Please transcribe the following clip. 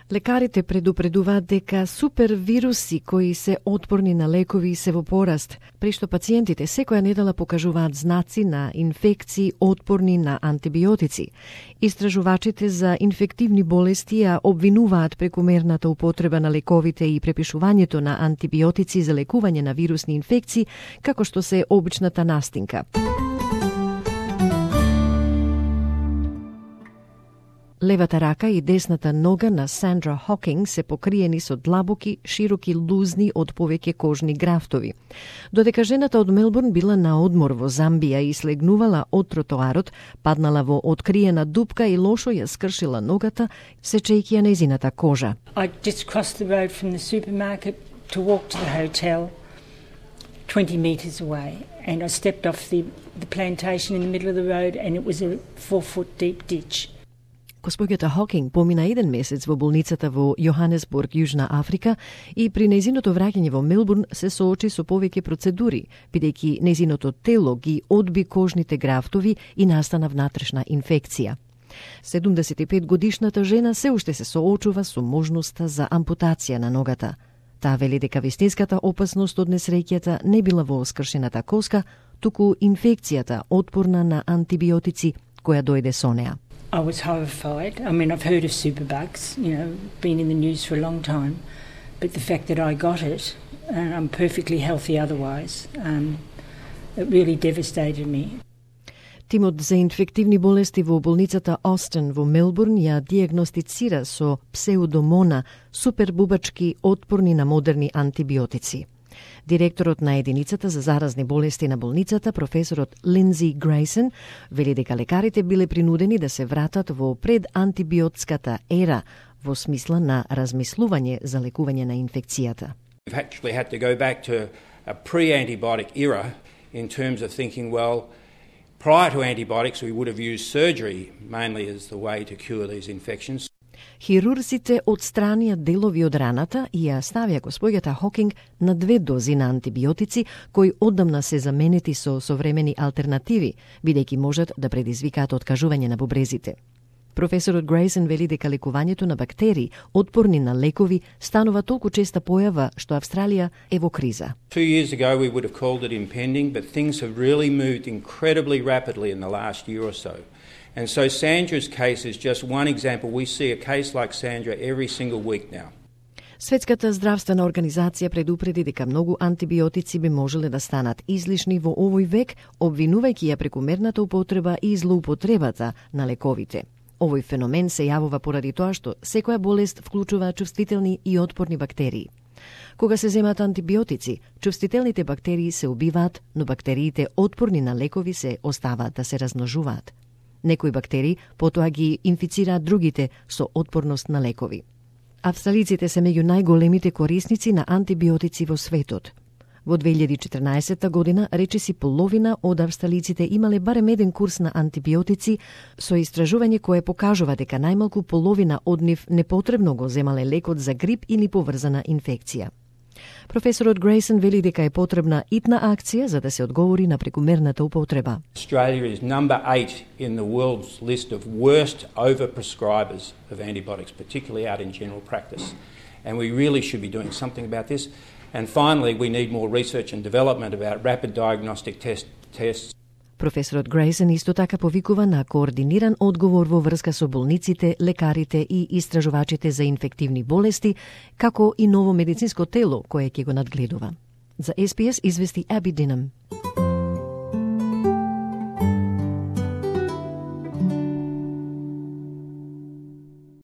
Лекарите предупредуваат дека супервируси кои се отпорни на лекови се во пораст, при што пациентите секоја недела покажуваат знаци на инфекции отпорни на антибиотици. Истражувачите за инфективни болести ја обвинуваат прекумерната употреба на лековите и препишувањето на антибиотици за лекување на вирусни инфекции, како што се обичната настинка. Левата рака и десната нога на Сандра Хокинг се покриени со длабоки, широки лузни од повеќе кожни графтови. Додека жената од Мелбурн била на одмор во Замбија и слегнувала од тротоарот, паднала во откриена дупка и лошо ја скршила ногата, сечејќи ја нејзината кожа. I just crossed the road from the supermarket to walk to the hotel 20 metres away, and I stepped off the plantation in the middle of the road and it was a 4-foot deep ditch. Госпоѓата Хокинг помина 1 месец во болницата во Јоханесбург, Јужна Африка, и при нејзиното враќање во Мелбурн се соочи со повеќе процедури, бидејќи нејзиното тело ги одби кожните графтови и настана внатрешна инфекција. 75-годишната жена се уште се соочува со можноста за ампутација на ногата. Таа вели дека вистинската опасност од несреќата не била во скршената коска, туку инфекцијата отпорна на антибиотици која дојде со неа. I was horrified. I mean, I've heard of superbugs, been in the news for a long time, but the fact that I got it, and I'm perfectly healthy otherwise, it really devastated me. Тимот за инфективни болести во болницата Остин во Мелбурн ја диагностицира со псеудомона супербубачки отпорни на модерни антибиотици. Директорот на единицата за заразни болести на болницата, професорот Линдзи Грейсон, вели дека лекарите биле принудени да се вратат во предантибиотската ера во смисла на размислување за лекување на инфекцијата. We've actually had to go back to a pre-antibiotic era in terms of thinking, well, prior to antibiotics we would have used surgery mainly as the way to cure these infections. Хирурзите отстранија делови од раната и ја ставија госпоѓата Хокинг на 2 дози на антибиотици, кои оддамна се заменети со современи алтернативи, бидејќи можат да предизвикаат откажување на бубрезите. Професорот Грейсон вели дека лекувањето на бактерии отпорни на лекови станува толку честа појава што Австралија е во криза. 2 years ago we would have called it impending, but things have really moved incredibly rapidly in the last year or so. And so Sandra's case is just one example. We see a case like Sandra every single week now. Светската здравствена организација предупреди дека многу антибиотици би можеле да станат излишни во овој век, обвинувајќи ја прекумерната употреба и злоупотребата на лековите. Овој феномен се јавува поради тоа што секоја болест вклучува чувствителни и отпорни бактерии. Кога се земат антибиотици, чувствителните бактерии се убиваат, но бактериите отпорни на лекови се оставаат да се размножуваат. Некои бактерии потоа ги инфицираат другите со отпорност на лекови. Австралиците се меѓу најголемите корисници на антибиотици во светот. Во 2014 година речиси половина од австралиците имале барем 1 курс на антибиотици, со истражување кое покажува дека најмалку половина од нив непотребно го земале лекот за грип или поврзана инфекција. Професорот Грейсон вели дека е потребна итна акција за да се одговори на прекумерната употреба. Australia is number 8 in the world's list of worst overprescribers of antibiotics, particularly out in general practice. And we really should be doing something about this. And finally, we need more research and development about rapid diagnostic tests. Професорот Грейсон исто така повикува на координиран одговор во врска со болниците, лекарите и истражувачите за инфективни болести, како и ново медицинско тело кое ќе го надгледува. За SBS извести Аби Динам.